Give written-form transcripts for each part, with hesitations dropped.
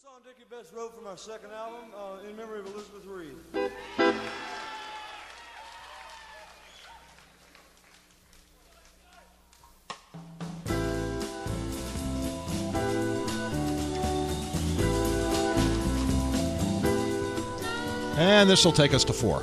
song Dickie Betts wrote from our second album, in memory of Elizabeth Reed. And this will take us to 4.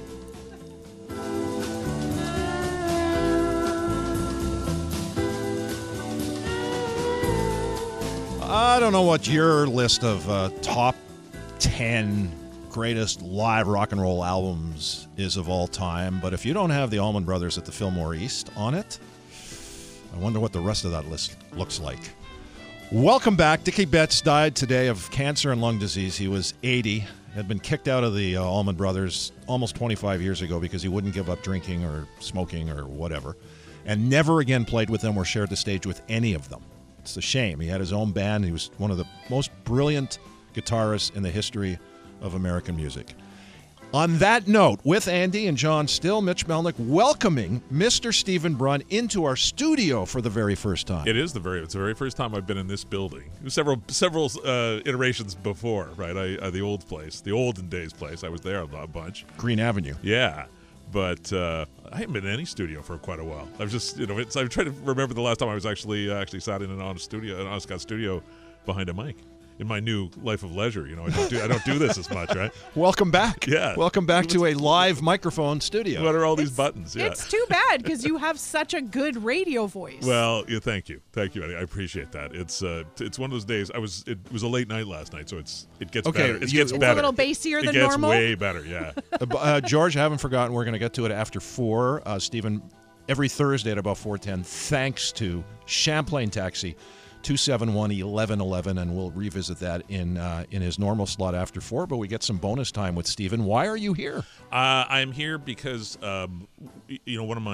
I don't know what your list of top 10 greatest live rock and roll albums is of all time, but if you don't have the Allman Brothers at the Fillmore East on it, I wonder what the rest of that list looks like. Welcome back. Dickie Betts died today of cancer and lung disease. He was 80. Had been kicked out of the Allman Brothers almost 25 years ago because he wouldn't give up drinking or smoking or whatever, and never again played with them or shared the stage with any of them. It's a shame. He had his own band. He was one of the most brilliant guitarists in the history of American music. On that note, with Andy and John Still, Mitch Melnick welcoming Mr. Stephen Brun into our studio for the very first time. It's the very first time I've been in this building. Several iterations before, right? The old place, the olden days place. I was there a bunch. Green Avenue. Yeah, but I haven't been in any studio for quite a while. I've just, I'm trying to remember the last time I was actually sat in an honest studio behind a mic. In my new life of leisure, I don't do this as much, right? Welcome back. Yeah. Welcome back to a live microphone studio. What are all these buttons? Yeah. It's too bad because you have such a good radio voice. Well, yeah, thank you, Eddie. I appreciate that. It's one of those days. It was a late night last night, so it gets better. It gets better. It's a little bassier than normal. It gets way better. Yeah. George, I haven't forgotten. We're going to get to it after 4. Stephen, every Thursday at about 4:10. Thanks to Champlain Taxi. 271-1111, and we'll revisit that in his normal slot after 4, but we get some bonus time with Stephen. Why are you here? I'm here because, one of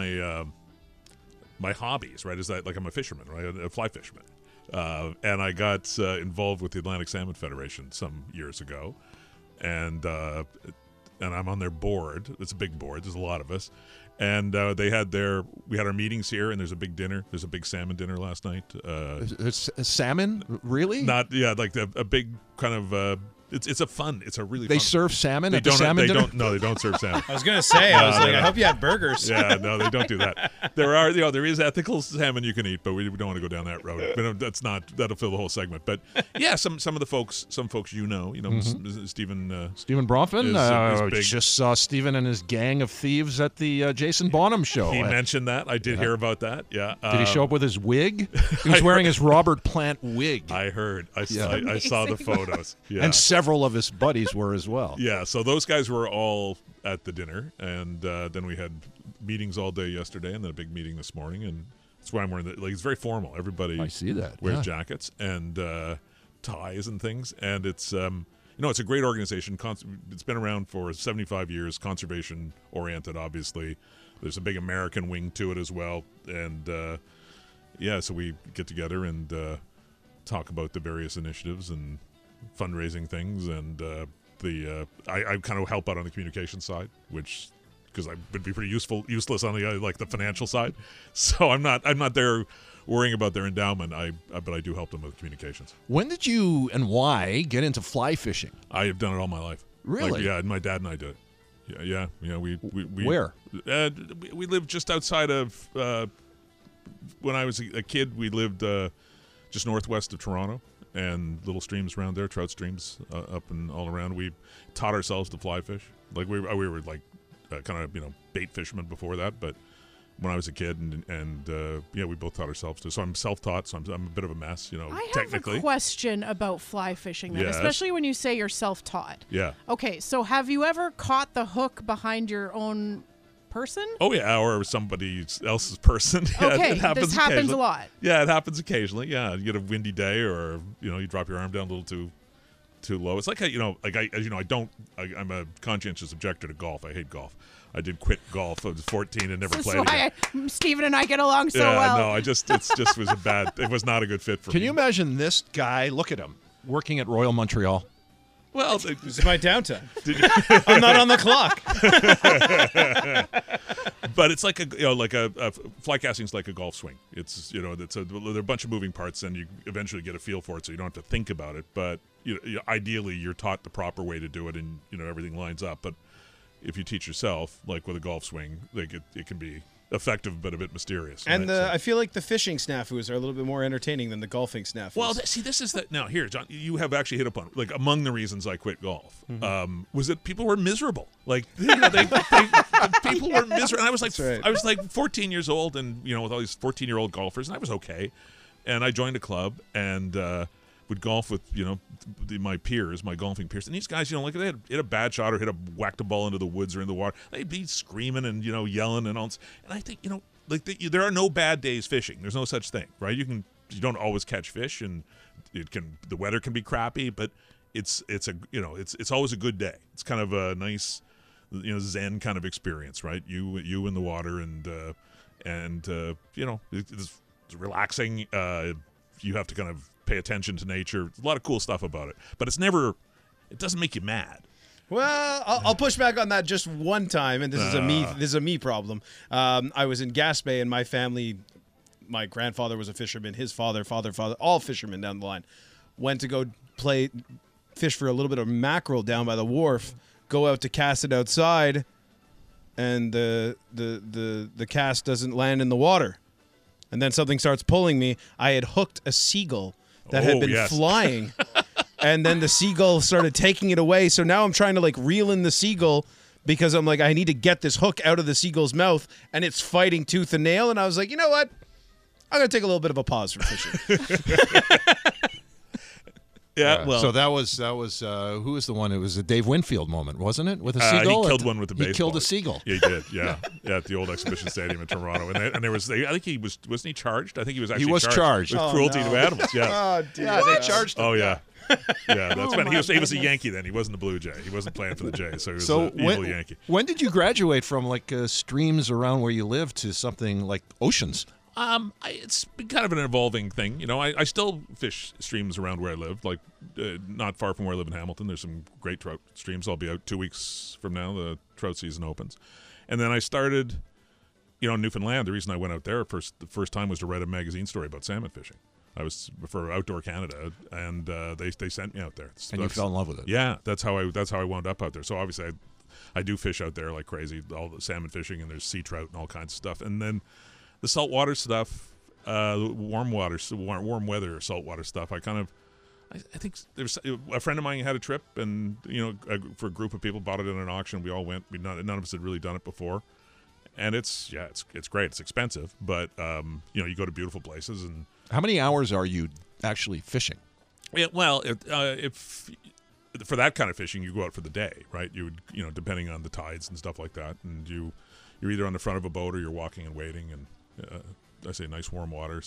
my hobbies, right, is that, like, I'm a fisherman, right, a fly fisherman. And I got involved with the Atlantic Salmon Federation some years ago, and I'm on their board. It's a big board. There's a lot of us. And we had our meetings here, and there's a big dinner. There's a big salmon dinner last night. Salmon? Really? Like a big kind of. It's a really. They fun. serve salmon at the salmon dinner? They don't serve salmon. I was gonna say, I hope you had burgers. Yeah, no, they don't do that. There is ethical salmon you can eat, but we don't want to go down that road. That'll fill the whole segment. But yeah, some of the folks, Mm-hmm. Stephen Bronfman. is big. Just saw Stephen and his gang of thieves at the Jason Bonham show. He mentioned that. I did hear about that. Yeah. Did he show up with his wig? He was wearing his Robert Plant wig. I heard. I saw the photos. Yeah. And several of his buddies were as well. Yeah, so those guys were all at the dinner, and then we had meetings all day yesterday, and then a big meeting this morning, and that's why I'm wearing it's very formal. Everybody I see that. wears jackets and ties and things, and it's it's a great organization. It's been around for 75 years, conservation oriented, obviously. There's a big American wing to it as well, and so we get together and talk about the various initiatives and fundraising things, and I kind of help out on the communication side, which because I would be pretty useless on the financial side. So I'm not there worrying about their endowment. But I do help them with communications. When did you and why get into fly fishing? I have done it all my life. Really? Yeah. My dad and I did it. Yeah. We Where? We lived just outside of. When I was a kid, we lived just northwest of Toronto. And little streams around there, trout streams up and all around. We taught ourselves to fly fish. Like we were like kind of bait fishermen before that. But when I was a kid, and we both taught ourselves to. So I'm self-taught. So I'm a bit of a mess, technically. I have a question about fly fishing, then, Yes. especially when you say you're self-taught. Yeah. Okay, so have you ever caught the hook behind your own person? Oh yeah, or somebody else's person. Yeah, Okay, it happens this happens occasionally. a lot. Yeah, it happens occasionally. Yeah, you get a windy day, or you drop your arm down a little too low. It's like I'm a conscientious objector to golf. I hate golf. I did quit golf. I was 14 and never This is played again. why Stephen and I get along so Yeah, well. no, it just was it was not a good fit for me. Can you imagine this guy? Look at him working at Royal Montreal. Well, This is my downtime. I'm not on the clock. but it's like a fly casting's like a golf swing. It's there are a bunch of moving parts, and you eventually get a feel for it, so you don't have to think about it. But ideally you're taught the proper way to do it, and everything lines up. But if you teach yourself, like with a golf swing, like it can be effective but a bit mysterious. And right? I feel like the fishing snafus are a little bit more entertaining than the golfing snafus. Well, this is that. Now, here, John, you have actually hit upon like among the reasons I quit golf was that people were miserable. Like people were miserable. And I was like, right. I was like 14 years old, and with all these 14-year-old golfers, and I was okay. And I joined a club and would golf with my peers, my golfing peers, and these guys, like they had hit a bad shot or whacked a ball into the woods or in the water, they'd be screaming and yelling and all. And I think there are no bad days fishing. There's no such thing, right? You don't always catch fish, and the weather can be crappy, but it's always a good day. It's kind of a nice zen kind of experience, right? You in the water, and it's relaxing. You have to kind of pay attention to nature. There's a lot of cool stuff about it, but it doesn't make you mad. Well, I'll push back on that just one time, and this is a me problem. I was in Gaspé, and my family, my grandfather was a fisherman, his father, all fishermen down the line, went to go fish for a little bit of mackerel down by the wharf, go out to cast it outside, and the cast doesn't land in the water. And then something starts pulling me. I had hooked a seagull that had been flying. And then the seagull started taking it away. So now I'm trying to reel in the seagull because I'm like, I need to get this hook out of the seagull's mouth. And it's fighting tooth and nail. And I was like, you know what? I'm going to take a little bit of a pause from fishing. Yeah, well, so that was who was the one? It was a Dave Winfield moment, wasn't it? With a seagull, he killed one with a baseball. He killed a seagull. Yeah, he did. Yeah, at the old exhibition stadium in Toronto, and there was. I think he wasn't he charged? I think he was actually charged with cruelty to animals. Yeah. Oh, dear. Yeah, they charged him. Oh yeah. Yeah, that's when he was a Yankee. Then he wasn't a Blue Jay. He wasn't playing for the Jays, so he was an evil Yankee. When did you graduate from streams around where you live to something like oceans? It's been kind of an evolving thing. I still fish streams around where I live, not far from where I live in Hamilton. There's some great trout streams. I'll be out 2 weeks from now. The trout season opens. And then I started, in Newfoundland. The reason I went out there the first time was to write a magazine story about salmon fishing. I was for Outdoor Canada, and they sent me out there. And you fell in love with it. Yeah, that's how I wound up out there. So obviously I do fish out there like crazy, all the salmon fishing, and there's sea trout and all kinds of stuff. And then the saltwater stuff, warm weather saltwater stuff. I think there's a friend of mine had a trip, and for a group of people, bought it in an auction. We all went. None of us had really done it before, and it's great. It's expensive, but you go to beautiful places. And how many hours are you actually fishing? Yeah, well, if for that kind of fishing, you go out for the day, right? You would, depending on the tides and stuff like that, and you're either on the front of a boat or you're walking and wading, and I say nice warm water,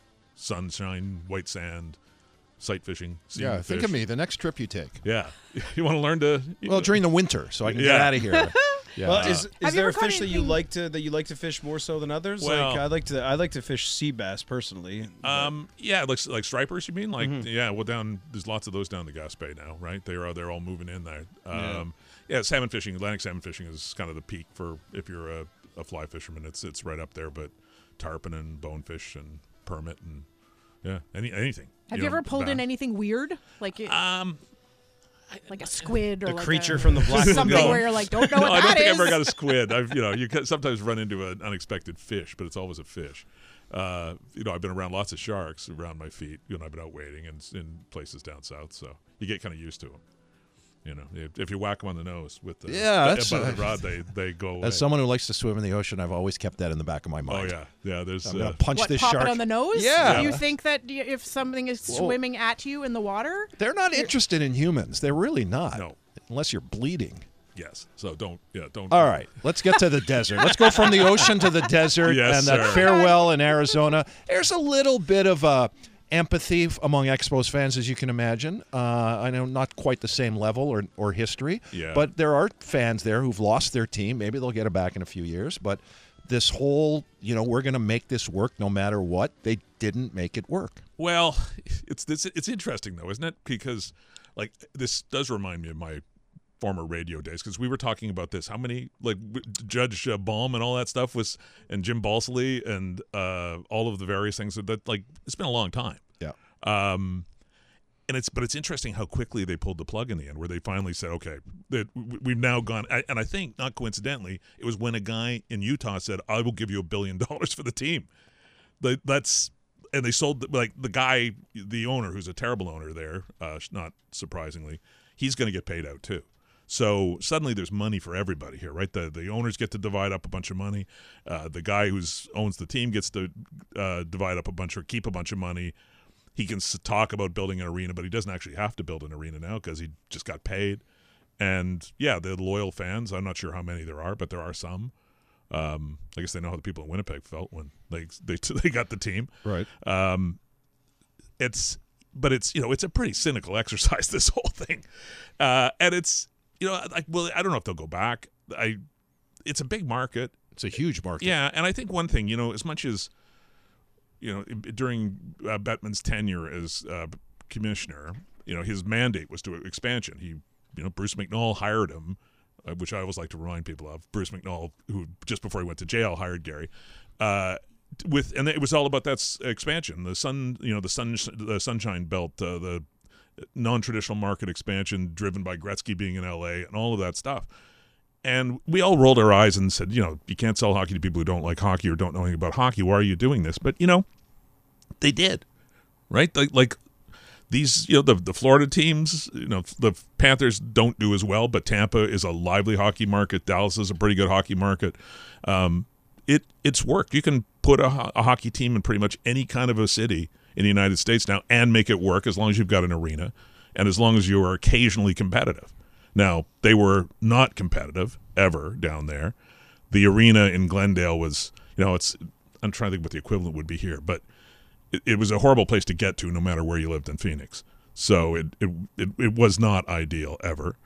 sunshine, white sand, sight fishing. Yeah, think of me the next trip you take. Yeah, you want to learn to during the winter, so I can get out of here. Yeah. Well, is there a fish that you anything- like to fish more so than others? Well, I like to fish sea bass personally. Yeah, like stripers. You mean yeah? Well, there's lots of those down the Gaspé now, right? They're all moving in there. Yeah, salmon fishing, Atlantic salmon fishing is kind of the peak for if you're a fly fisherman. It's right up there, but tarpon and bonefish and permit and anything. Have you ever pulled in anything weird, like a squid or The like creature a, from the Black something Lagoon. where you're like, don't know No, what I don't that think I is. ever got a squid. You can sometimes run into an unexpected fish, but it's always a fish. I've been around lots of sharks around my feet. I've been out wading in places down south, so you get kind of used to them. If you whack them on the nose with the the rod, they go away. As someone who likes to swim in the ocean, I've always kept that in the back of my mind. Oh yeah. There's I'm gonna punch What, this pop shark it on the nose? Yeah. You think that if something is swimming at you in the water? They're not interested in humans. They're really not. No. Unless you're bleeding. yes. So don't. All right, let's get to the desert. Let's go from the ocean to the desert Yes, and that sir. farewell in Arizona. There's a little bit of empathy among Expos fans, as you can imagine. I know not quite the same level or history, but there are fans there who've lost their team. Maybe they'll get it back in a few years. But this whole, we're going to make this work no matter what, they didn't make it work. Well, it's interesting though, isn't it? Because this does remind me of my former radio days, because we were talking about this. How many Judge Baum and all that stuff was, and Jim Balsley and all of the various things that it's been a long time. Yeah. but it's interesting how quickly they pulled the plug in the end, where they finally said, okay, we've now gone. And I think, not coincidentally, it was when a guy in Utah said, I will give you $1 billion for the team. And they sold, like, the guy, the owner, who's a terrible owner there, not surprisingly, he's going to get paid out too. So suddenly there's money for everybody here, right? The owners get to divide up a bunch of money. The guy who owns the team gets to divide up keep a bunch of money. He can talk about building an arena, but he doesn't actually have to build an arena now because he just got paid. And, yeah, the loyal fans, I'm not sure how many there are, but there are some. I guess they know how the people in Winnipeg felt when they got the team. Right. It's a pretty cynical exercise, this whole thing. And it's, I don't know if they'll go back. It's a big market. It's a huge market. Yeah, and I think one thing, as much as, during Bettman's tenure as commissioner, his mandate was to expansion. Bruce McNall hired him, which I always like to remind people of. Bruce McNall, who just before he went to jail hired Gary, and it was all about that expansion. The Sunshine Belt, the non-traditional market expansion driven by Gretzky being in LA and all of that stuff. And we all rolled our eyes and said, you can't sell hockey to people who don't like hockey or don't know anything about hockey. Why are you doing this? But, they did, right? Like these, the Florida teams, the Panthers don't do as well, but Tampa is a lively hockey market. Dallas is a pretty good hockey market. It's worked. You can put a hockey team in pretty much any kind of a city in the United States now and make it work as long as you've got an arena and as long as you are occasionally competitive. Now, they were not competitive ever down there. The arena in Glendale was, I'm trying to think what the equivalent would be here, but it was a horrible place to get to no matter where you lived in Phoenix. So it was not ideal ever.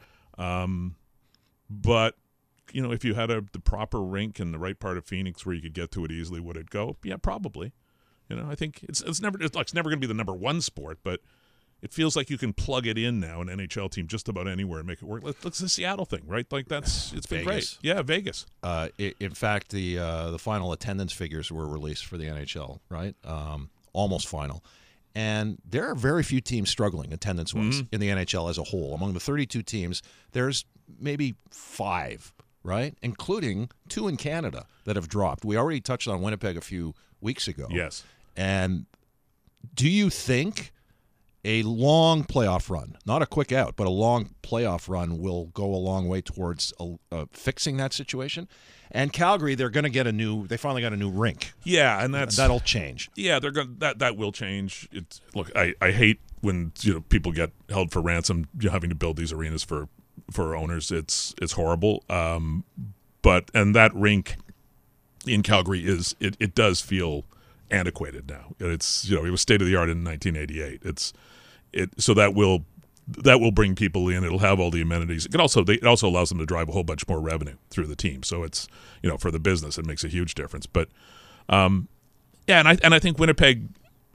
But, if you had the proper rink in the right part of Phoenix where you could get to it easily, would it go? Yeah, probably. I think it's never going to be the number one sport, but it feels like you can plug it in now, an NHL team, just about anywhere and make it work. It's the Seattle thing, right? Like it's been great. Yeah, Vegas. In fact, the final attendance figures were released for the NHL, right? Almost final. And there are very few teams struggling attendance-wise in the NHL as a whole. Among the 32 teams, there's maybe 5, right? Including 2 in Canada that have dropped. We already touched on Winnipeg a few weeks ago. Yes. And do you think a long playoff run, not a quick out, but a long playoff run will go a long way towards fixing that situation? And Calgary, they finally got a new rink. Yeah, and that'll change. Yeah, that will change. Look, I hate when people get held for ransom having to build these arenas for owners. It's horrible. But that rink in Calgary it does feel antiquated now. It's it was state of the art in 1988. So that will bring people in. It'll have all the amenities. It also allows them to drive a whole bunch more revenue through the team. So it's for the business it makes a huge difference. But and I think Winnipeg,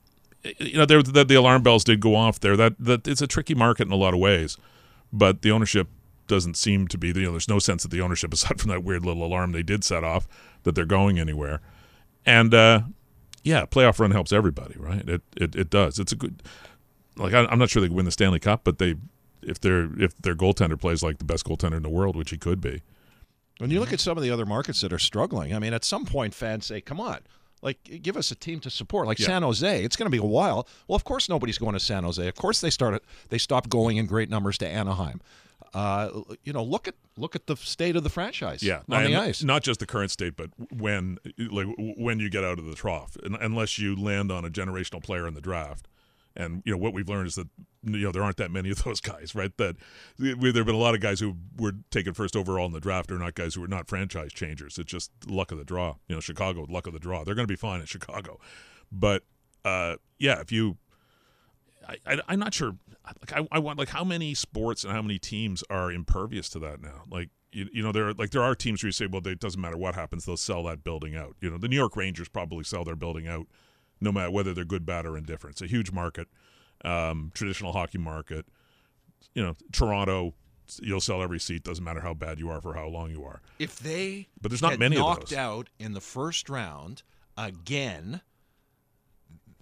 the alarm bells did go off there. That it's a tricky market in a lot of ways, but the ownership doesn't seem to be. There's no sense that the ownership, aside from that weird little alarm they did set off, that they're going anywhere. And playoff run helps everybody, right? It does. It's a good. I'm not sure they can win the Stanley Cup, but if their goaltender plays like the best goaltender in the world, which he could be. When you look at some of the other markets that are struggling, I mean, at some point, fans say, "Come on, give us a team to support." San Jose, it's going to be a while. Well, of course, nobody's going to San Jose. Of course, they stopped going in great numbers to Anaheim. Look at the state of the franchise on the ice. Not just the current state, but when you get out of the trough, unless you land on a generational player in the draft. And what we've learned is that there aren't that many of those guys, right? That there have been a lot of guys who were taken first overall in the draft are not guys who are not franchise changers. It's just luck of the draw. Chicago, luck of the draw. They're going to be fine in Chicago, but if you, I'm not sure. I want how many sports and how many teams are impervious to that now? There are teams where you say, well, it doesn't matter what happens, they'll sell that building out. The New York Rangers probably sell their building out, no matter whether they're good, bad, or indifferent. It's a huge market, traditional hockey market. Toronto, you'll sell every seat, doesn't matter how bad you are for how long you are. If they but there's not many knocked of those. Out in the first round again,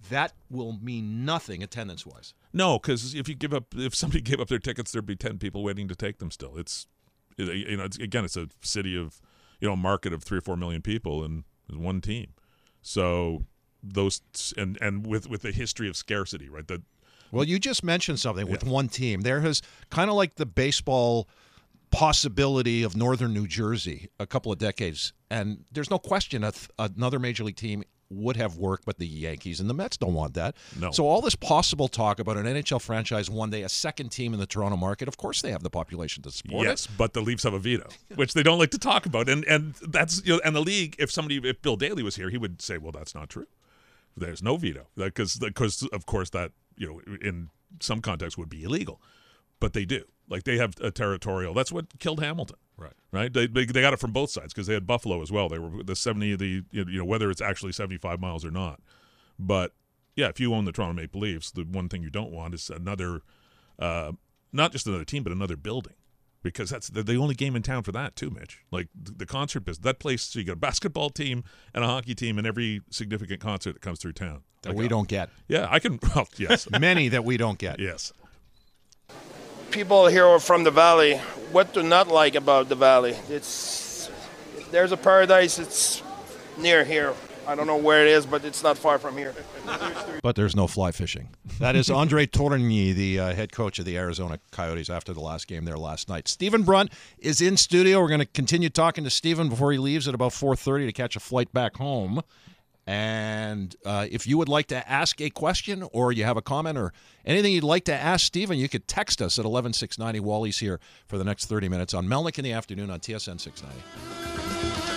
that will mean nothing attendance-wise. No, because if somebody gave up their tickets, there'd be 10 people waiting to take them. Still, it's a city of, a market of 3 or 4 million people, and there's one team. So those and with the history of scarcity, right? Well, you just mentioned something with one team. There has kind of like the baseball possibility of northern New Jersey a couple of decades, and there's no question another major league team would have worked, but the Yankees and the Mets don't want that. No. So all this possible talk about an NHL franchise one day, a second team in the Toronto market, of course they have the population to support yes, it. but the Leafs have a veto, which they don't like to talk about, and that's and the league. If Bill Daly was here, he would say, well, that's not true. There's no veto because of course that in some contexts would be illegal, but they do. Like they have a territorial. That's what killed Hamilton. Right. They got it from both sides because they had Buffalo as well. They were the 70, whether it's actually 75 miles or not. But yeah, if you own the Toronto Maple Leafs, the one thing you don't want is another, not just another team, but another building, because that's the only game in town for that too, Mitch. Like the concert business, that place. So you got a basketball team and a hockey team and every significant concert that comes through town That we don't get. Yeah, I can. Well, yes, Many that we don't get. yes. People here are from the valley. What do not like about the valley? There's a paradise. It's near here. I don't know where it is, but it's not far from here. But there's no fly fishing. That is Andre Tourigny, the head coach of the Arizona Coyotes after the last game there last night. Stephen Brunt is in studio. We're going to continue talking to Stephen before he leaves at about 4:30 to catch a flight back home. And if you would like to ask a question or you have a comment or anything you'd like to ask Stephen, you could text us at 11690. Wally's here for the next 30 minutes on Melnick in the Afternoon on TSN 690.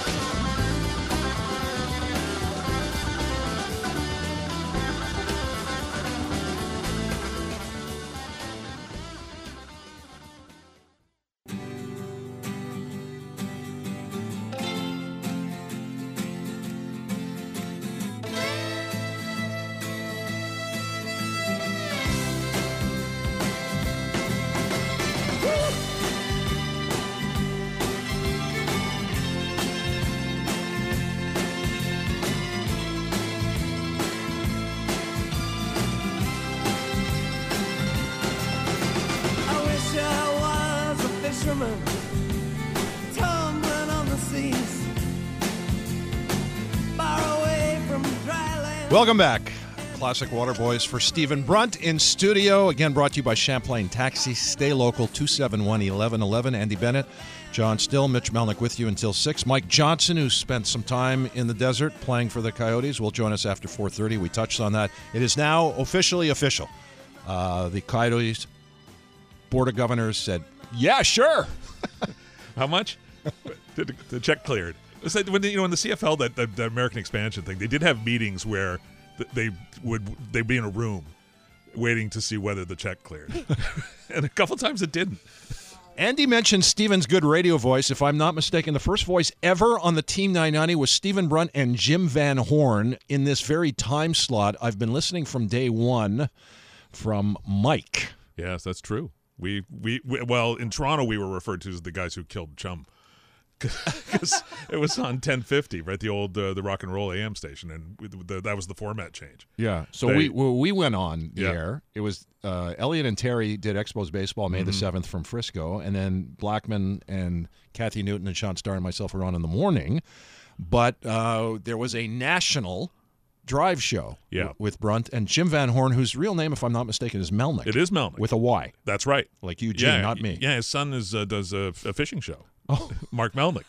I wish I was a fisherman, tumbling on the seas, far away from dry land. Welcome back. Classic Water Boys for Stephen Brunt in studio. Again, brought to you by Champlain Taxi. Stay local, 271-1111. Andy Bennett, John Still, Mitch Melnick with you until 6. Mike Johnson, who spent some time in the desert playing for the Coyotes, will join us after 4:30. We touched on that. It is now officially official. The Coyotes Board of Governors said, yeah, sure. How much? The check cleared. It's like when in the CFL, that the American expansion thing, they did have meetings where they'd be in a room waiting to see whether the check cleared, and a couple times it didn't. Andy mentioned Stephen's good radio voice. If I'm not mistaken, the first voice ever on the Team 990 was Stephen Brunt and Jim Van Horn in this very time slot. I've been listening from day one from Mike. Yes, that's true. We well, in Toronto we were referred to as the guys who killed Chum, because it was on 1050, right? The old the rock and roll AM station, and that was the format change. Yeah. So we went on the air. It was Elliot and Terry did Expos Baseball May the 7th from Frisco, and then Blackman and Kathy Newton and Sean Starr and myself were on in the morning. But there was a national drive show with Brunt and Jim Van Horn, whose real name, if I'm not mistaken, is Melnick. It is Melnick. With a Y. That's right. Like Eugene, not me. Yeah, his son does a fishing show. Oh. Mark Melnick.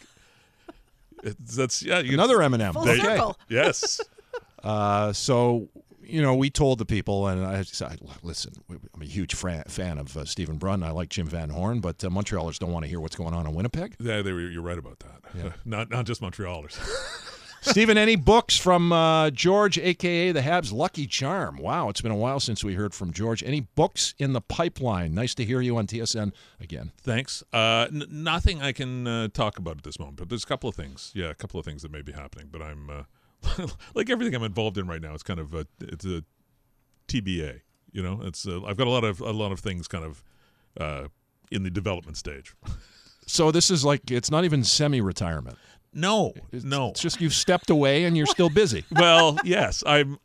Another M&M. Full circle. Yes. So, we told the people, and I said, listen, I'm a huge fan of Stephen Brunt. I like Jim Van Horn, but Montrealers don't want to hear what's going on in Winnipeg. Yeah, you're right about that. Yeah. Not just Montrealers. Stephen, any books from George, a.k.a. the Habs' Lucky Charm? Wow, it's been a while since we heard from George. Any books in the pipeline? Nice to hear you on TSN again. Thanks. Nothing I can talk about at this moment, but there's a couple of things. Yeah, a couple of things that may be happening, but I'm like everything I'm involved in right now. It's kind of it's a TBA. It's I've got a lot of things kind of in the development stage. So this is like, it's not even semi-retirement. No. It's just you've stepped away and you're still busy. Well, yes, I'm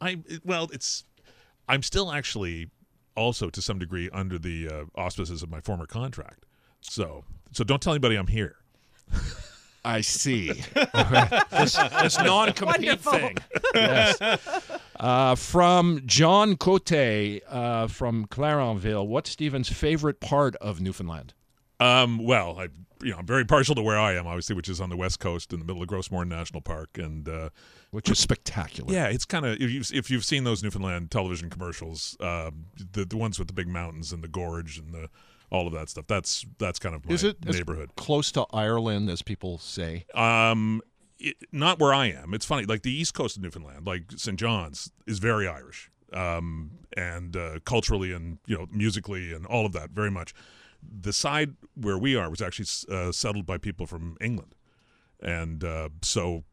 still actually also to some degree under the auspices of my former contract. So don't tell anybody I'm here. I see. this non-compete Wonderful. thing. Yes. From John Cote from Clarenville, what's Stephen's favorite part of Newfoundland? Well, I'm very partial to where I am, obviously, which is on the west coast in the middle of Grossmorn National Park, and Which is spectacular. yeah, it's kind of if you've seen those Newfoundland television commercials, the ones with the big mountains and the gorge and all of that stuff. That's kind of my Is it as neighborhood. close to Ireland as people say? Not where I am. It's funny, like the east coast of Newfoundland, like St. John's, is very Irish, and culturally and musically and all of that, very much. The side where we are was actually settled by people from England, and so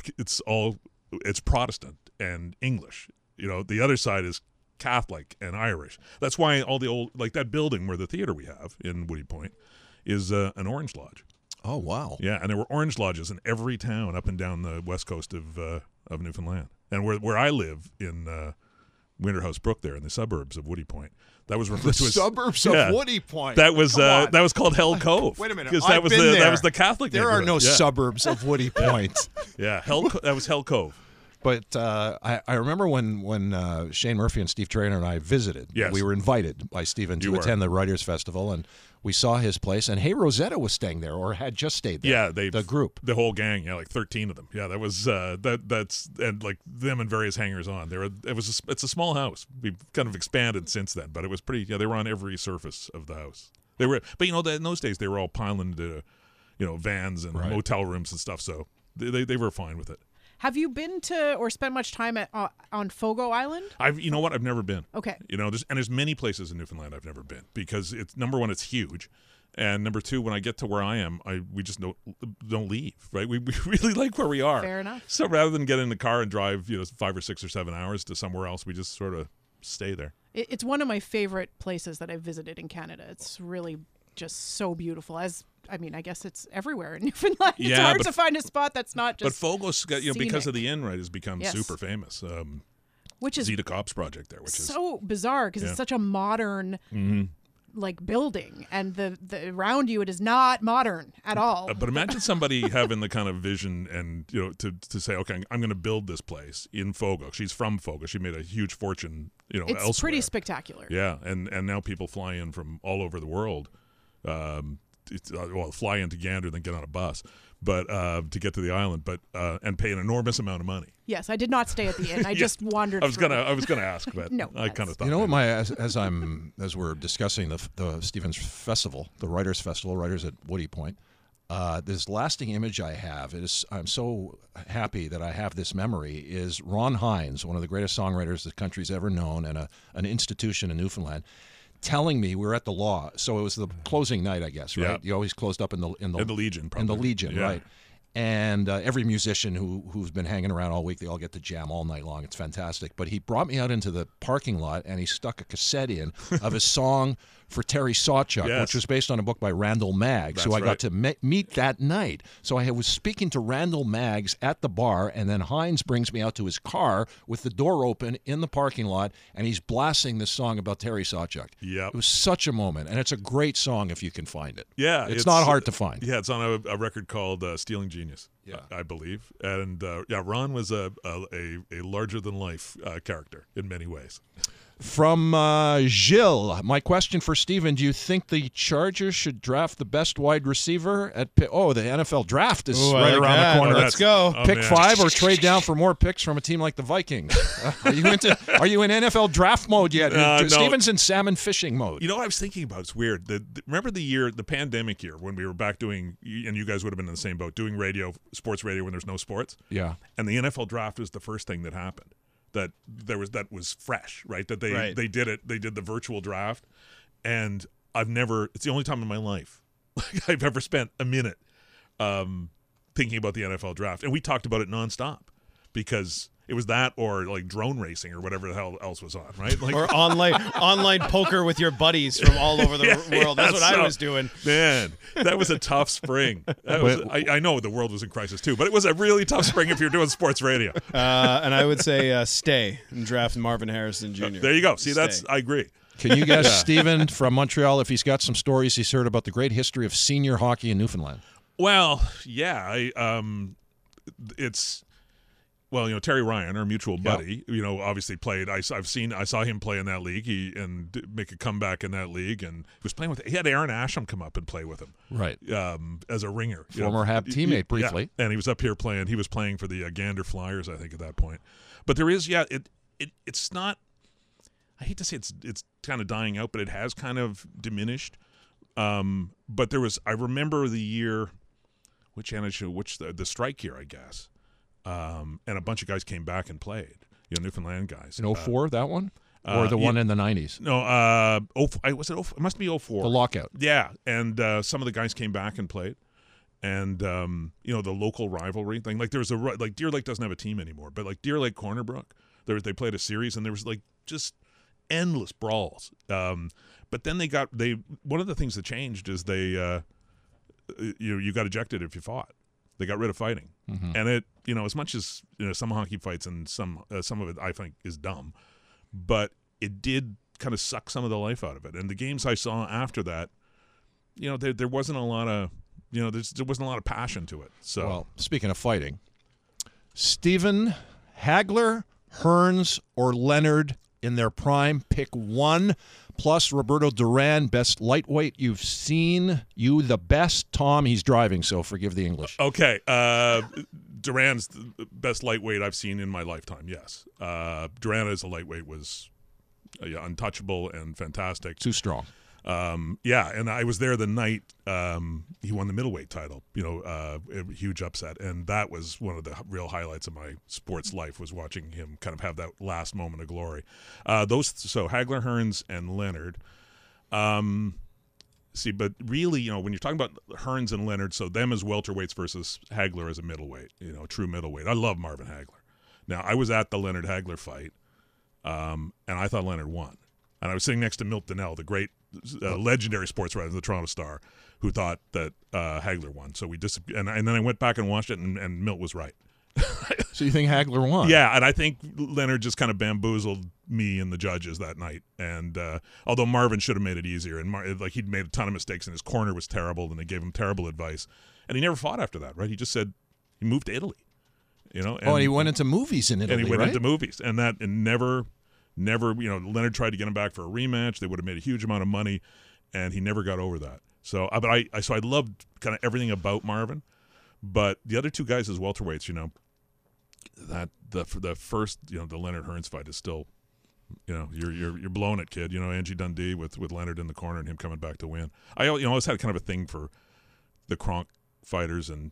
it's Protestant and English. The other side is Catholic and Irish. That's why all the old, like that building where the theater we have in Woody Point is an Orange Lodge. Oh, wow. Yeah, and there were Orange Lodges in every town up and down the west coast of Newfoundland. And where I live in Winterhouse Brook, there in the suburbs of Woody Point, that was referred The to as suburbs yeah, of Woody Point. That was Come on. that was called Hell Cove. Wait a minute. because I've that was been that there. was the Catholic. There are no neighborhood. Yeah. suburbs of Woody Point. Yeah, that was Hell Cove. But I remember when Shane Murphy and Steve Traynor and I visited. Yes. We were invited by Stephen You to were. attend the Writers Festival, and we saw his place. And Hey Rosetta was staying there, or had just stayed there. Yeah, the group. the whole gang. Yeah, like 13 of them. Yeah, that was that's and like them and various hangers on. It's a small house. We've kind of expanded since then, but it was pretty. Yeah, they were on every surface of the house. They were, but in those days they were all piling into, vans and Right. motel rooms and stuff. So they were fine with it. Have you been to or spent much time on Fogo Island? I've never been. Okay. There's many places in Newfoundland I've never been because it's number one, it's huge, and number two, when I get to where I am, we just don't leave. Right? We really like where we are. Fair enough. So rather than get in the car and drive 5 or 6 or 7 hours to somewhere else, we just sort of stay there. It's one of my favorite places that I've visited in Canada. It's really just so beautiful. I guess it's everywhere in Newfoundland. It's Yeah, hard but- to find a spot that's not But just Fogo's got, because of scenic. the inn, right, has become Yes. super famous. which is Zeta Cobb's project there, which is so bizarre because Yeah. it's such a modern like building, and the around you it is not modern at all. But imagine somebody having the kind of vision and to say, okay, I'm going to build this place in Fogo. She's from Fogo. She made a huge fortune, it's elsewhere. pretty spectacular. Yeah, and now people fly in from all over the world. Fly into Gander, then get on a bus, but to get to the island, but and pay an enormous amount of money. Yes, I did not stay at the inn. I Yeah. just wandered. I was through. gonna ask, but No, I kind of thought. You know what? maybe. As we're discussing the Stevens Festival, the Writers Festival, Writers at Woody Point. This lasting image I have I'm so happy that I have this memory is Ron Hines, one of the greatest songwriters the country's ever known, and an institution in Newfoundland, telling me we were at the Law. So it was the closing night, I guess, right? Yeah. You always closed up in the In the Legion, in the probably. Legion, Yeah. right? And every musician who's been hanging around all week, they all get to jam all night long. It's fantastic. But he brought me out into the parking lot, and he stuck a cassette in of his song for Terry Sawchuk, Yes. which was based on a book by Randall Maggs, who I That's got to meet that night. So I was speaking to Randall Maggs at the bar, and then Hines brings me out to his car with the door open in the parking lot, and he's blasting this song about Terry Sawchuk. Yep. It was such a moment, and it's a great song if you can find it. Yeah, It's not hard to find. Yeah, it's on a record called "Stealing Genius." Yeah. I believe, and Ron was a larger than life character in many ways. From Gilles, my question for Stephen: do you think the Chargers should draft the best wide receiver at the NFL draft is Ooh, I right like around that. the corner. Let's go. Oh, Pick man. 5 or trade down for more picks from a team like the Vikings. Are you in NFL draft mode yet? No. Stephen's in salmon fishing mode. You know what I was thinking about? It's weird. Remember the pandemic year when we were back doing, and you guys would have been in the same boat, doing sports radio when there's no sports? Yeah. And the NFL draft was the first thing that happened. That was fresh, right? That they did it. They did the virtual draft, and it's the only time in my life I've ever spent a minute thinking about the NFL draft, and we talked about it nonstop because It was that or like drone racing or whatever the hell else was on, right? Like, Or online poker with your buddies from all over the world. That's what I was doing. Man, that was a tough spring. I know the world was in crisis too, but it was a really tough spring if you're doing sports radio. And I would say stay and draft Marvin Harrison Jr. There you go. See, Stay. I agree. Can you guess, Stephen from Montreal, if he's got some stories he's heard about the great history of senior hockey in Newfoundland? Well, yeah, it's. Well, Terry Ryan, our mutual buddy, obviously played. I saw him play in that league. Make a comeback in that league, and he was playing with. He had Aaron Asham come up and play with him, right? As a ringer, former Hab teammate briefly, and he was up here playing. He was playing for the Gander Flyers, I think, at that point. But there is, it's not. I hate to say it's kind of dying out, but it has kind of diminished. But there was. I remember the year, the strike year, I guess. And a bunch of guys came back and played, Newfoundland guys. In 04, that one? Or the one in the 90s? No, was it 04? It must be 04. The lockout. Yeah, and some of the guys came back and played. And, the local rivalry thing. Like, there was Deer Lake doesn't have a team anymore, but, like, Deer Lake Corner Brook, they played a series, and there was, like, just endless brawls. But then one of the things that changed is you got ejected if you fought. They got rid of fighting, and it, as much as some hockey fights and some of it I think is dumb, but it did kind of suck some of the life out of it. And the games I saw after that, there wasn't a lot of, there wasn't a lot of passion to it. So, well, speaking of fighting, Stephen Hagler, Hearns, or Leonard in their prime, pick one. Plus Roberto Duran, best lightweight you've seen. You the best. Tom, he's driving, so forgive the English. Okay. Duran's the best lightweight I've seen in my lifetime, yes. Duran as a lightweight was untouchable and fantastic. Too strong. Yeah, and I was there the night he won the middleweight title, a huge upset. And that was one of the real highlights of my sports life, was watching him kind of have that last moment of glory. So Hagler, Hearns, and Leonard. But really, when you're talking about Hearns and Leonard, so them as welterweights versus Hagler as a middleweight, true middleweight. I love Marvin Hagler. Now, I was at the Leonard-Hagler fight, and I thought Leonard won. And I was sitting next to Milt Donnell, the great legendary sports writer of the Toronto Star, who thought that Hagler won. So we disagreed. And then I went back and watched it, and Milt was right. So you think Hagler won? Yeah, and I think Leonard just kind of bamboozled me and the judges that night. And although Marvin should have made it easier, and he'd made a ton of mistakes, and his corner was terrible, and they gave him terrible advice. And he never fought after that, right? He just said he moved to Italy. And he went into movies in Italy, and he went right? into movies, and never, Leonard tried to get him back for a rematch. They would have made a huge amount of money, and he never got over that. So, but I loved kind of everything about Marvin, but the other two guys as welterweights, that the first, the Leonard Hearns fight is still, you're blowing it, kid. Angie Dundee with Leonard in the corner and him coming back to win. I always had kind of a thing for the Kronk fighters, and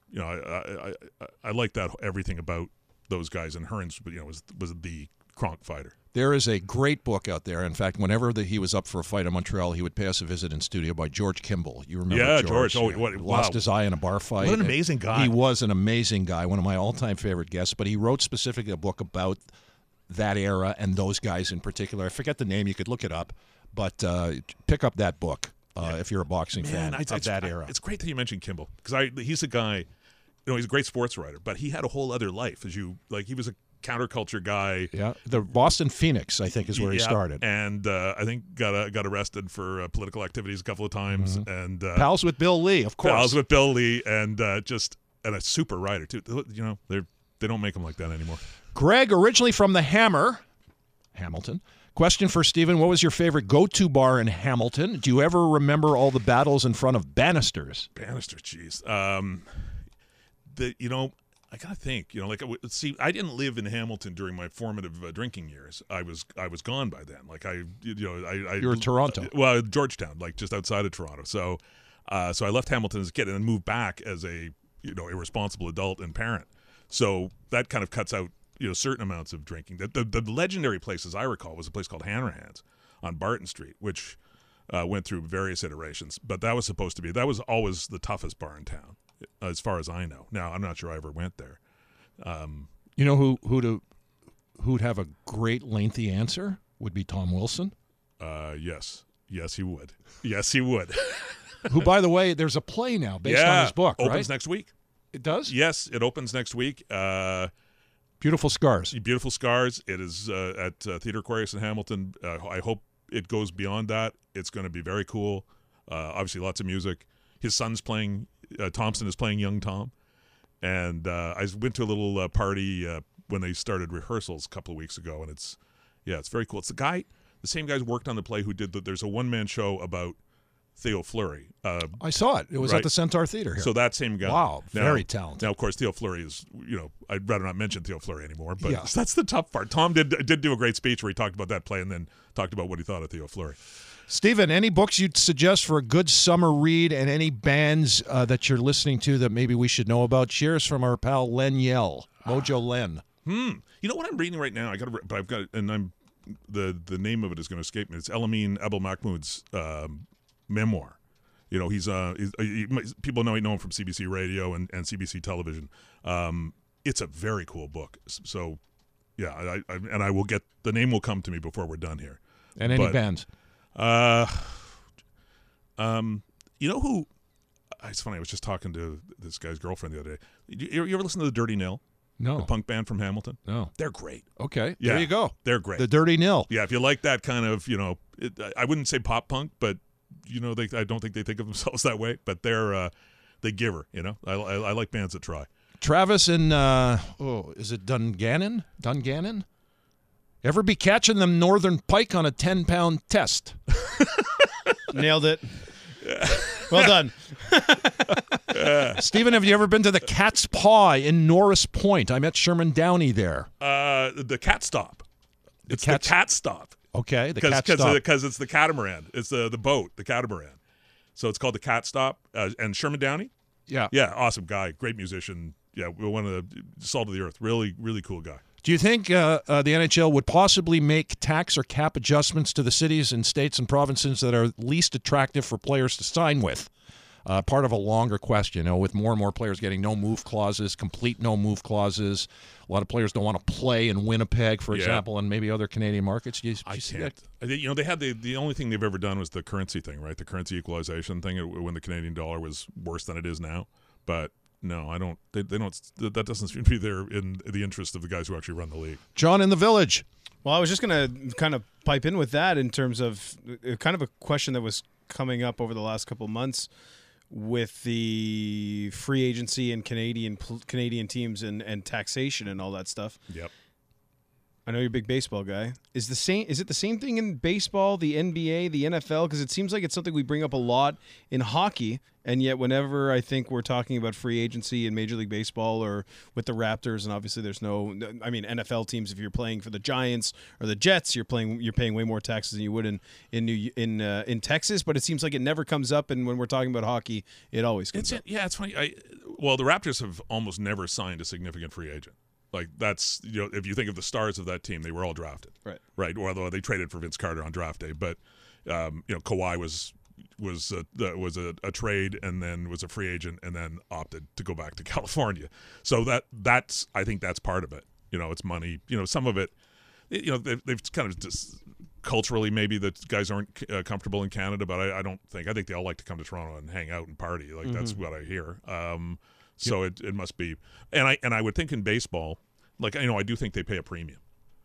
I like that everything about those guys, and Hearns, was the Kronk fighter. There is a great book out there. In fact, whenever he was up for a fight in Montreal, he would pay us a visit in studio by George Kimball. You remember George? Oh, lost his eye in a bar fight. What an amazing guy. He was an amazing guy, one of my all-time favorite guests, but he wrote specifically a book about that era and those guys in particular. I forget the name. You could look it up, but pick up that book if you're a boxing fan of that era. It's great that you mentioned Kimball, because he's a guy, he's a great sports writer, but he had a whole other life. He was a counterculture guy. Yeah, the Boston Phoenix, I think, is where he started. And I think got arrested for political activities a couple of times. Mm-hmm. And pals with Bill Lee, of course. Pals with Bill Lee, and a super writer too. They don't make them like that anymore. Greg, originally from the Hamilton. Question for Stephen: what was your favorite go-to bar in Hamilton? Do you ever remember all the battles in front of banisters? Banisters, jeez. I gotta think. See, I didn't live in Hamilton during my formative drinking years. I was gone by then. You were in Toronto. Well, Georgetown, just outside of Toronto. So I left Hamilton as a kid and then moved back as a irresponsible adult and parent. So that kind of cuts out certain amounts of drinking. The legendary place, as I recall, was a place called Hanrahan's on Barton Street, which went through various iterations. But that was always the toughest bar in town, as far as I know. Now, I'm not sure I ever went there. You know who who'd have a great lengthy answer would be Tom Wilson, Yes, he would. Yes, he would. who, by the way, there's a play now based on his book, opens right? next week. It does? Yes, it opens next week. Beautiful Scars. Beautiful Scars. It is at Theatre Aquarius in Hamilton. I hope it goes beyond that. It's going to be very cool. Obviously, lots of music. His son's playing. Thompson is playing young Tom. And I went to a little party when they started rehearsals a couple of weeks ago, and it's very cool. It's the same guy who worked on the play who did there's a one-man show about Theo Fleury. I saw it. It was right. at the Centaur Theater here. So that same guy. Wow, very talented. Now, of course, Theo Fleury is, I'd rather not mention Theo Fleury anymore, but Yeah. that's the tough part. Tom did do a great speech where he talked about that play and then talked about what he thought of Theo Fleury. Stephen, any books you'd suggest for a good summer read, and any bands that you're listening to that maybe we should know about? Cheers from our pal Len Yell, Mojo Len. You know what I'm reading right now? The name of it is going to escape me. It's Elamine Abel Mahmoud's memoir. He's people know him from CBC Radio and CBC Television. It's a very cool book. So, yeah, I will get the name will come to me before we're done here. And any bands? You know who? It's funny. I was just talking to this guy's girlfriend the other day. You ever listen to the Dirty Nil? No. The punk band from Hamilton? No. They're great. Okay, Yeah, there you go. They're great. The Dirty Nil. Yeah, if you like that kind of, I wouldn't say pop punk, but I don't think they think of themselves that way. But they give her. I like bands that try. Travis and is it Dungannon? Dungannon? Ever be catching them northern pike on a 10-pound test? Nailed it. Well done. Stephen, have you ever been to the Cat's Paw in Norris Point? I met Sherman Downey there. The Cat Stop. It's the Cat Stop. Okay, the Cat Stop. Because it's the catamaran. It's the boat, the catamaran. So it's called the Cat Stop. And Sherman Downey? Yeah. Yeah, awesome guy. Great musician. Yeah, one of the salt of the earth. Really, really cool guy. Do you think the NHL would possibly make tax or cap adjustments to the cities and states and provinces that are least attractive for players to sign with? Part of a longer question, with more and more players getting no-move clauses, complete no-move clauses. A lot of players don't want to play in Winnipeg, for example, and maybe other Canadian markets. Do you see that? They had the only thing they've ever done was the currency thing, right? The currency equalization thing when the Canadian dollar was worse than it is now. But no, I don't. They don't. That doesn't seem to be there in the interest of the guys who actually run the league. John in the Village. Well, I was just going to kind of pipe in with that in terms of kind of a question that was coming up over the last couple of months with the free agency and Canadian teams and taxation and all that stuff. Yep. I know you're a big baseball guy. Is it the same thing in baseball, the NBA, the NFL? Because it seems like it's something we bring up a lot in hockey, and yet whenever I think we're talking about free agency in Major League Baseball or with the Raptors, and obviously there's NFL teams, if you're playing for the Giants or the Jets, you're paying way more taxes than you would in Texas. But it seems like it never comes up, and when we're talking about hockey, it always comes up. Yeah, it's funny. The Raptors have almost never signed a significant free agent. Like that's if you think of the stars of that team, they were all drafted, right. Or although they traded for Vince Carter on draft day, but Kawhi was a trade and then was a free agent and then opted to go back to California. So that's I think that's part of it. It's money. Some of it. They've kind of just culturally maybe the guys aren't comfortable in Canada, but I don't think. I think they all like to come to Toronto and hang out and party. Like that's what I hear. So it must be, and I would think in baseball, I do think they pay a premium.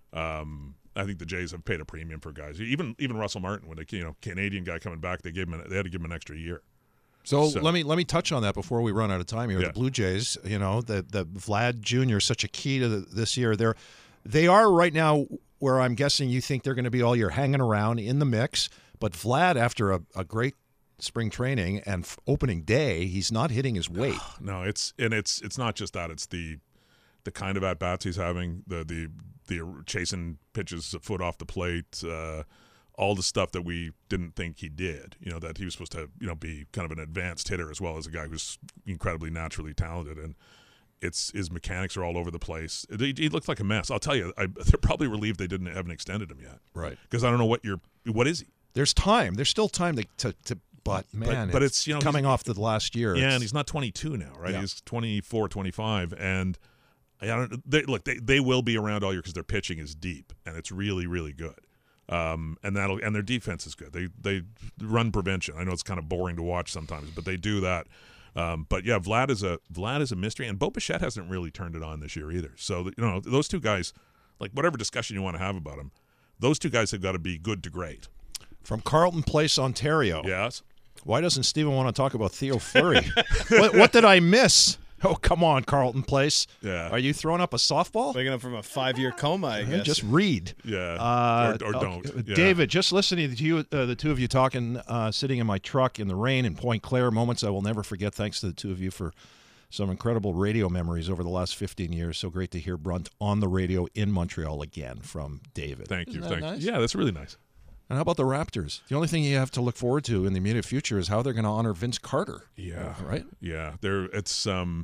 I think the Jays have paid a premium for guys. Even Russell Martin, when Canadian guy coming back, they had to give him an extra year. So let me touch on that before we run out of time here. Yeah. The Blue Jays, the Vlad Jr. is such a key to this year. They are right now where I'm guessing you think they're going to be all year hanging around in the mix. But Vlad, after a great spring training and opening day, he's not hitting his weight. No, it's not just that. It's the kind of at bats he's having, the chasing pitches a foot off the plate, all the stuff that we didn't think he did. That he was supposed to be kind of an advanced hitter as well as a guy who's incredibly naturally talented, and his mechanics are all over the place. He looks like a mess. I'll tell you, they're probably relieved they haven't extended him yet, right? Because I don't know what is he. There's time. There's still time to But man, but it's coming off the last year. Yeah, and he's not 22 now, right? Yeah. He's 24, 25, and They will be around all year because their pitching is deep and it's really, really good. And their defense is good. They run prevention. I know it's kind of boring to watch sometimes, but they do that. But yeah, Vlad is a mystery, and Bo Bichette hasn't really turned it on this year either. So those two guys, like whatever discussion you want to have about them, those two guys have got to be good to great. From Carleton Place, Ontario. Yes. Why doesn't Stephen want to talk about Theo Fleury? what did I miss? Oh, come on, Carleton Place. Yeah. Are you throwing up a softball? Waking up from a 5-year coma, I guess. Just read. Yeah. Or don't. Yeah. David, just listening to you, the two of you talking, sitting in my truck in the rain in Point Claire, moments I will never forget. Thanks to the two of you for some incredible radio memories over the last 15 years. So great to hear Brunt on the radio in Montreal again from David. Thank you. Isn't that nice? Yeah, that's really nice. And how about the Raptors? The only thing you have to look forward to in the immediate future is how they're going to honor Vince Carter. Yeah. Right? Yeah. It's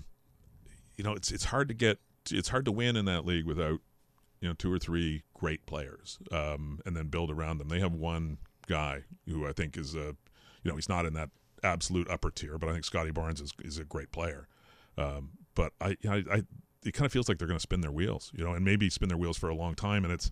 hard to win in that league without, 2 or 3 great players, and then build around them. They have one guy who I think is he's not in that absolute upper tier, but I think Scotty Barnes is a great player. But it kind of feels like they're going to spin their wheels, and maybe spin their wheels for a long time. And it's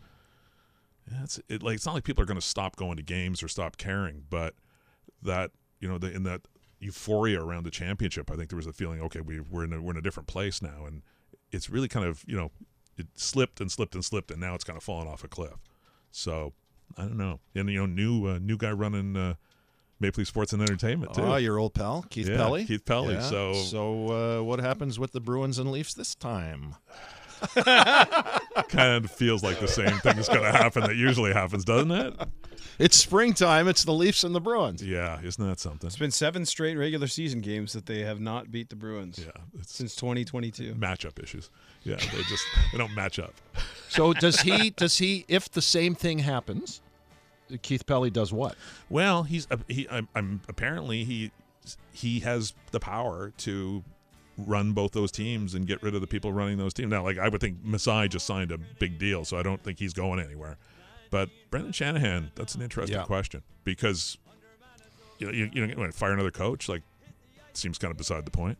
not like people are going to stop going to games or stop caring, but that, in that euphoria around the championship, I think there was a feeling, okay, we're in a different place now, and it's really kind of, it slipped and slipped and slipped, and now it's kind of fallen off a cliff. So I don't know. And new guy running Maple Leaf Sports and Entertainment too. Oh, your old pal, Keith Pelly. Keith Pelly. Yeah. So what happens with the Bruins and Leafs this time? Kind of feels like the same thing is going to happen that usually happens, doesn't it? It's springtime. It's the Leafs and the Bruins. Yeah, isn't that something? It's been 7 straight regular season games that they have not beat the Bruins. Yeah, since 2022. Matchup issues. Yeah, they don't match up. So does he? If the same thing happens, Keith Pelly does what? Well, apparently he has the power to run both those teams and get rid of the people running those teams. Now, I would think Masai just signed a big deal, so I don't think he's going anywhere. But Brendan Shanahan, that's an interesting question, because you want to fire another coach, seems kind of beside the point.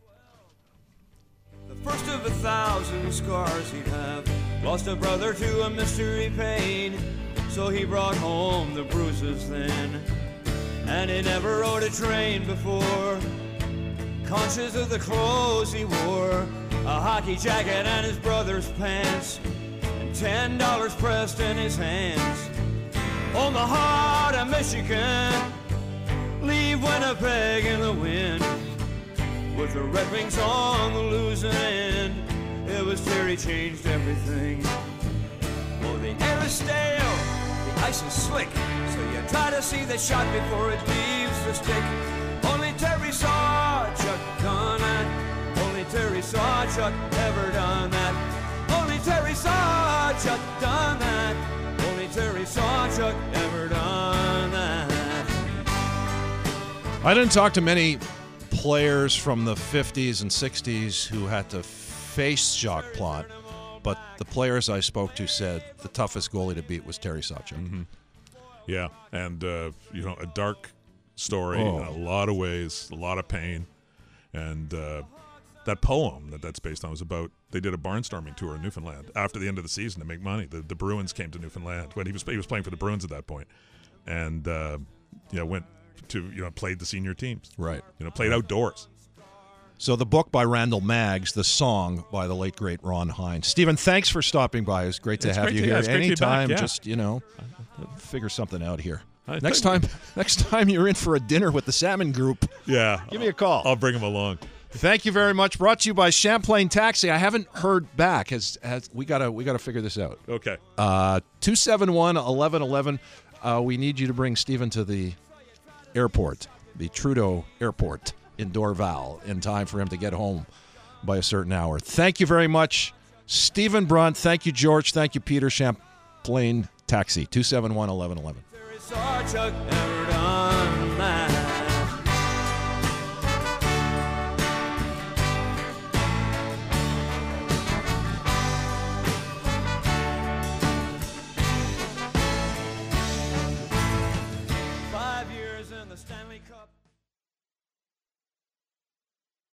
The first of 1,000 scars he'd have, lost a brother to a mystery pain, so he brought home the bruises then, and he never rode a train before. Conscious of the clothes he wore, a hockey jacket and his brother's pants, and $10 pressed in his hands. On the heart of Michigan, leave Winnipeg in the wind, with the Red Wings on the losing end. It was Terry changed everything. Oh, the air is stale, the ice is slick, so you try to see the shot before it leaves the stick. Only Terry saw Chuck done that. Only Terry saw Chuck ever done that. Only Terry saw Chuck done that. Only Terry saw Chuck ever done that. I didn't talk to many players from the 50s and 60s who had to face Jacques Plante, but the players I spoke to said the toughest goalie to beat was Terry Sawchuk. Mm-hmm. Yeah, and a dark story in a lot of ways, a lot of pain, and that poem that's based on was about, they did a barnstorming tour in Newfoundland after the end of the season to make money. The Bruins came to Newfoundland when he was playing for the Bruins at that point, and went to played the senior teams, right? Played outdoors. So the book by Randall Maggs, the song by the late great Ron Hines. Stephen, thanks for stopping by. It was great to have you here. Anytime, just figure something out here. Next time you're in for a dinner with the Salmon Group, give me a call. I'll bring him along. Thank you very much. Brought to you by Champlain Taxi. I haven't heard back. We gotta figure this out. Okay. 271-1111. We need you to bring Stephen to the airport, the Trudeau Airport in Dorval, in time for him to get home by a certain hour. Thank you very much, Stephen Brunt. Thank you, George. Thank you, Peter. Champlain Taxi. 271-1111.